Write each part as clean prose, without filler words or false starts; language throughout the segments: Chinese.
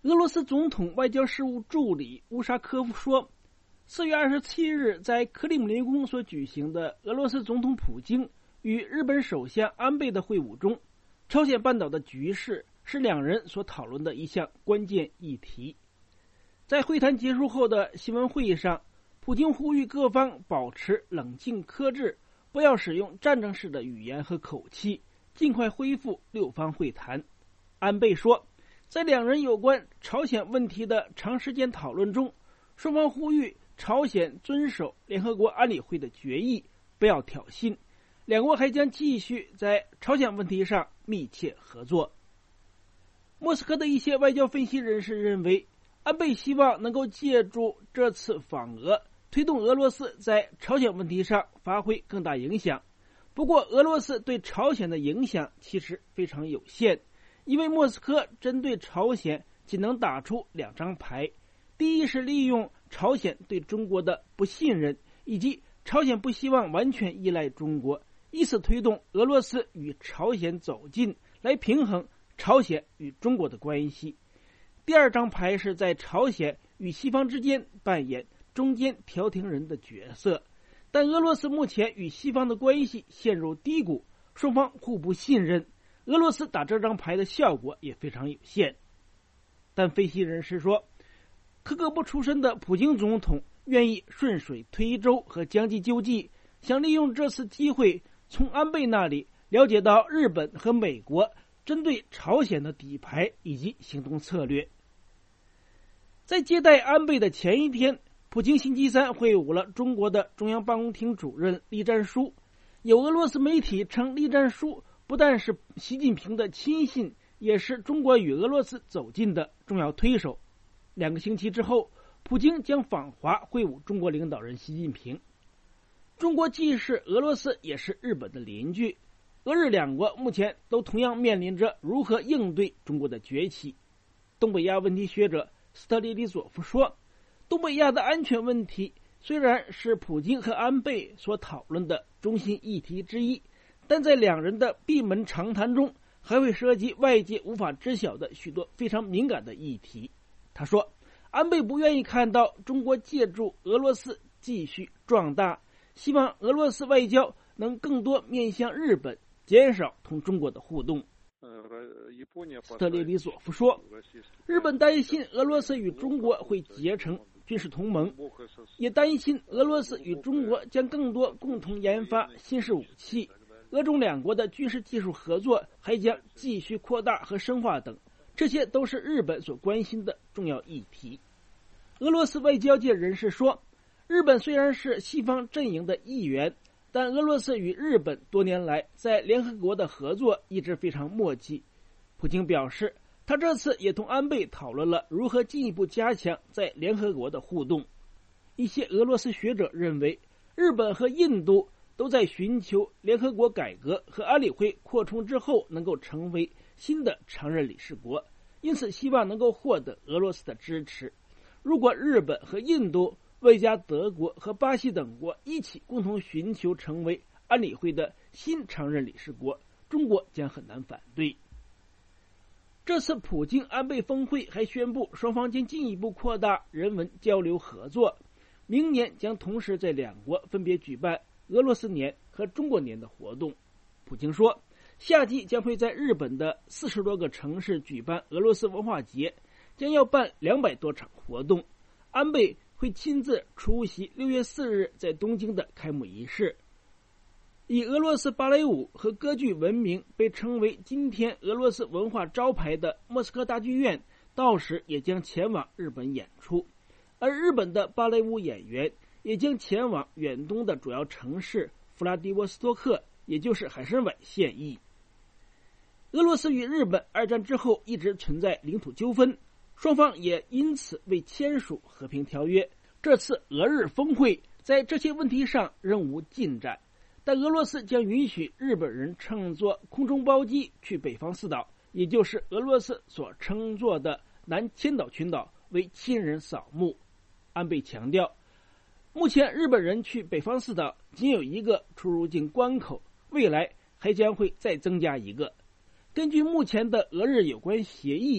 俄罗斯总统外交事务助理乌沙科夫说，4月27日在克里姆林宫所举行的俄罗斯总统普京与日本首相安倍的会晤中，朝鲜半岛的局势是两人所讨论的一项关键议题。在会谈结束后的新闻会议上，普京呼吁各方保持冷静克制，不要使用战争式的语言和口气，尽快恢复六方会谈。安倍说，在两人有关朝鲜问题的长时间讨论中，双方呼吁朝鲜遵守联合国安理会的决议，不要挑衅。两国还将继续在朝鲜问题上密切合作。莫斯科的一些外交分析人士认为，安倍希望能够借助这次访俄，推动俄罗斯在朝鲜问题上发挥更大影响。不过，俄罗斯对朝鲜的影响其实非常有限，因为莫斯科针对朝鲜仅能打出两张牌。第一是利用朝鲜对中国的不信任，以及朝鲜不希望完全依赖中国，以此推动俄罗斯与朝鲜走近，来平衡朝鲜与中国的关系。第二张牌是在朝鲜与西方之间扮演中间调停人的角色，但俄罗斯目前与西方的关系陷入低谷，双方互不信任，俄罗斯打这张牌的效果也非常有限。但分析人士说，克格勃出身的普京总统愿意顺水推舟和将计就计，想利用这次机会从安倍那里了解到日本和美国针对朝鲜的底牌以及行动策略。在接待安倍的前一天，普京星期三会晤了中国的中央办公厅主任栗战书。有俄罗斯媒体称，栗战书不但是习近平的亲信，也是中国与俄罗斯走近的重要推手。2个星期之后，普京将访华会晤中国领导人习近平。中国既是俄罗斯也是日本的邻居，俄日两国目前都同样面临着如何应对中国的崛起。东北亚问题学者斯特列里佐夫说，东北亚的安全问题虽然是普京和安倍所讨论的中心议题之一，但在两人的闭门长谈中还会涉及外界无法知晓的许多非常敏感的议题。他说，安倍不愿意看到中国借助俄罗斯继续壮大，希望俄罗斯外交能更多面向日本，减少同中国的互动。斯特列里佐夫说，日本担心俄罗斯与中国会结成军事同盟，也担心俄罗斯与中国将更多共同研发新式武器，俄中两国的军事技术合作还将继续扩大和深化等，这些都是日本所关心的重要议题。俄罗斯外交界人士说，日本虽然是西方阵营的一员，但俄罗斯与日本多年来在联合国的合作一直非常默契。普京表示，他这次也同安倍讨论了如何进一步加强在联合国的互动。一些俄罗斯学者认为，日本和印度都在寻求联合国改革和安理会扩充之后能够成为新的常任理事国，因此希望能够获得俄罗斯的支持。如果日本和印度外加德国和巴西等国一起共同寻求成为安理会的新常任理事国，中国将很难反对。这次普京安倍峰会还宣布，双方将进一步扩大人文交流合作，明年将同时在两国分别举办俄罗斯年和中国年的活动。普京说，夏季将会在日本的40多个城市举办俄罗斯文化节，将要办200多场活动。安倍会亲自出席6月4日在东京的开幕仪式。以俄罗斯芭蕾舞和歌剧闻名，被称为今天俄罗斯文化招牌的莫斯科大剧院，到时也将前往日本演出，而日本的芭蕾舞演员也将前往远东的主要城市弗拉迪沃斯托克，也就是海参崴献艺。俄罗斯与日本2战之后一直存在领土纠纷，双方也因此未签署和平条约。这次俄日峰会在这些问题上仍无进展，但俄罗斯将允许日本人乘坐空中包机去北方四岛，也就是俄罗斯所称作的南千岛群岛，为亲人扫墓。安倍强调，目前日本人去北方四岛仅有一个出入境关口，未来还将会再增加一个。根据目前的俄日有关协议，日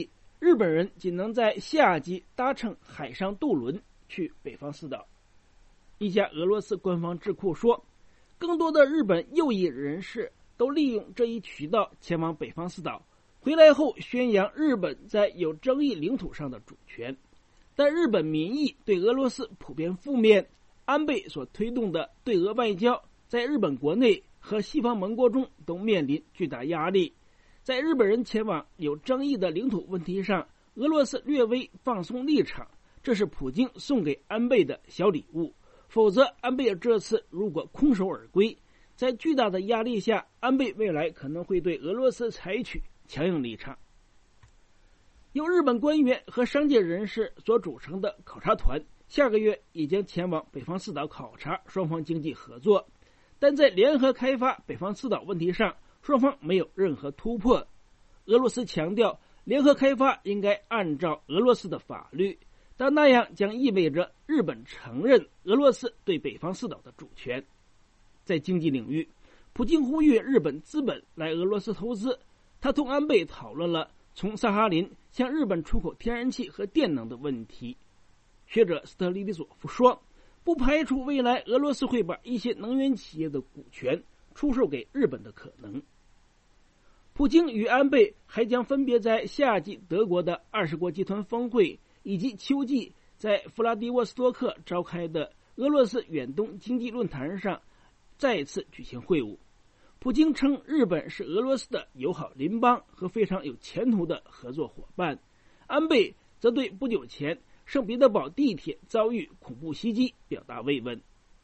日本人仅能在夏季搭乘海上渡轮去北方四岛。一家俄罗斯官方智库说，更多的日本右翼人士都利用这一渠道前往北方四岛，回来后宣扬日本在有争议领土上的主权。但日本民意对俄罗斯普遍负面，安倍所推动的对俄外交在日本国内和西方盟国中都面临巨大压力。在日本人前往有争议的领土问题上，俄罗斯略微放松立场，这是普京送给安倍的小礼物。否则，安倍这次如果空手而归，在巨大的压力下，安倍未来可能会对俄罗斯采取强硬立场。由日本官员和商界人士所组成的考察团，下个月已经前往北方四岛考察双方经济合作，但在联合开发北方四岛问题上，双方没有任何突破。俄罗斯强调，联合开发应该按照俄罗斯的法律，但那样将意味着日本承认俄罗斯对北方四岛的主权。在经济领域，普京呼吁日本资本来俄罗斯投资，他同安倍讨论了从萨哈林向日本出口天然气和电能的问题。学者斯特里里索夫说，不排除未来俄罗斯会把一些能源企业的股权出售给日本的可能。普京与安倍还将分别在夏季德国的20国集团峰会以及秋季在弗拉迪沃斯托克召开的俄罗斯远东经济论坛上再次举行会晤。普京称日本是俄罗斯的友好邻邦和非常有前途的合作伙伴，安倍则对不久前圣彼得堡地铁遭遇恐怖袭击表达慰问。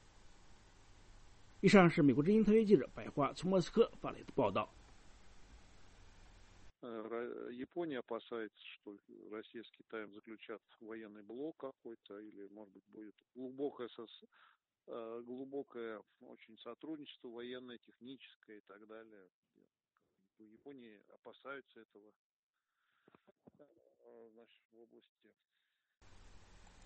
以上是美国之音特约记者白桦从莫斯科发来的报道。 Япония опасается, что Россия с Китаем заключат военный блок какой-то, или, может быть, будет глубокое очень сотрудничество военное, техническое и так далее. В Японии опасаются этого, значит, в области